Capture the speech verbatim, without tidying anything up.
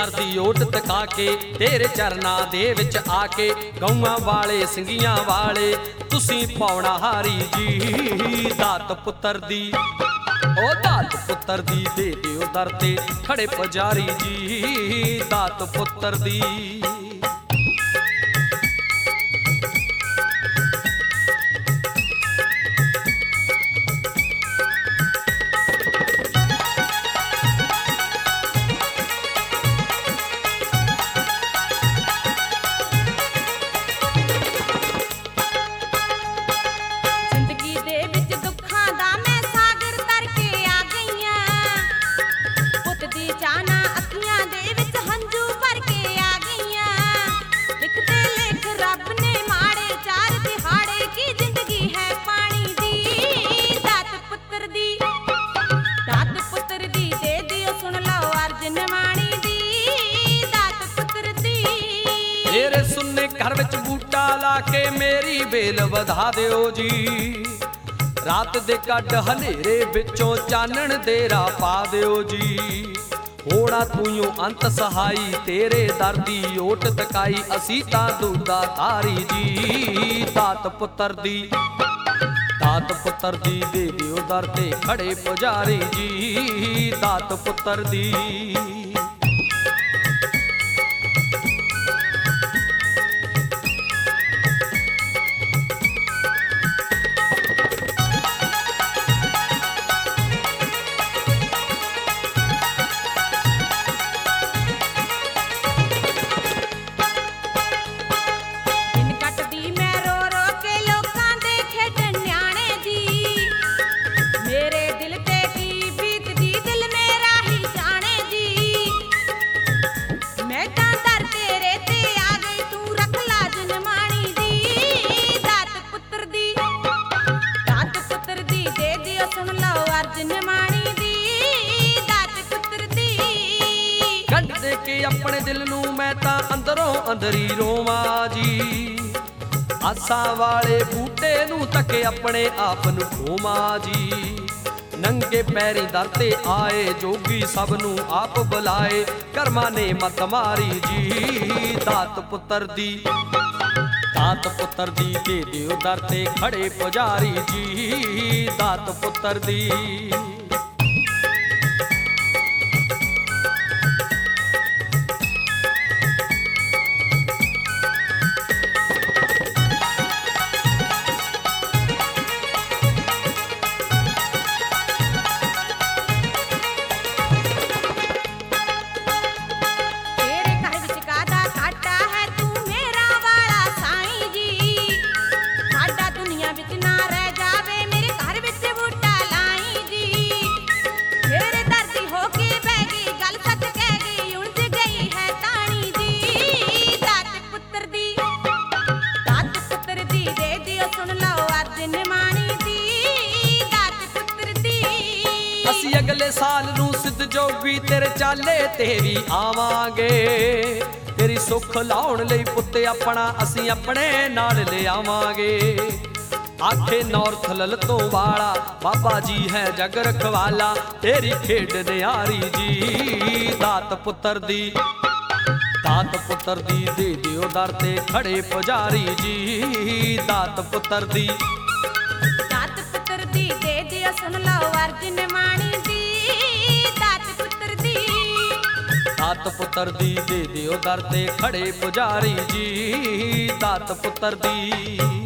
ਦਰ ਦੀ ਓਟ ਤਕਾ ਕੇ ਤੇਰੇ ਚਰਨਾਂ ਦੇ ਵਿੱਚ ਆ ਕੇ ਗਊਆਂ ਵਾਲੇ ਸਿੰਘੀਆਂ ਵਾਲੇ ਤੁਸੀਂ ਪਾਉਣਾ ਹਾਰੀ ਜੀ। ਦਾਤ ਪੁੱਤਰ ਦੀ ਓ ਦਾਤ ਪੁੱਤਰ ਦੀ ਦੇ ਦਿਓ ਦਰ ਤੇ ਖੜੇ ਪੁਜਾਰੀ ਜੀ। ਦਾਤ ਪੁੱਤਰ ਦੀ मेरे सुन्ने घर विच बूटा ला के मेरी बेल वधा दिओ जी। रात दे कट हनेरे विचों चानण देरा पा दिओ जी। होना तूं अंत सहाई तेरे दर दी ओट तकाई असी तां दूदा तारी जी। दात पुत्तर दी दात पुत्तर दी दे दिओ दर ते खड़े पुजारी जी। दात पुत्तर दी अपने दिल नू मैं तां अंदरों अंदरी रोवां जी। आसां वाले बूटे नू तके अपने आप नू खोवां जी। नंगे पैरी दर ते आए जोगी सब नू आप बुलाए कर्मा ने मत मारी जी। दात पुत्तर दी दात पुत्तर दी दे दिओ दर ते खड़े पुजारी जी। दात पुत्तर दी अगले साल नू सिद्ध जोगी तेरे चाले तेरी आवांगे। तेरी सुख लाउण लई पुत्त अपना असी अपने नाल ले आवांगे। आखे नौरथ ललतों वाला बाबा जी है जग रखवाला तेरी खेड नियारी जी। दात पुत्तर दी दात पुत्तर दी दे दिओ दर ते खड़े पुजारी जी। दात पुत्तर दी दात पुत्तर दी दे दिओ सुन लो अर्जुन माणी। दात पुत्तर दी दे दिओ दर ते खड़े पुजारी जी। दात पुत्तर दी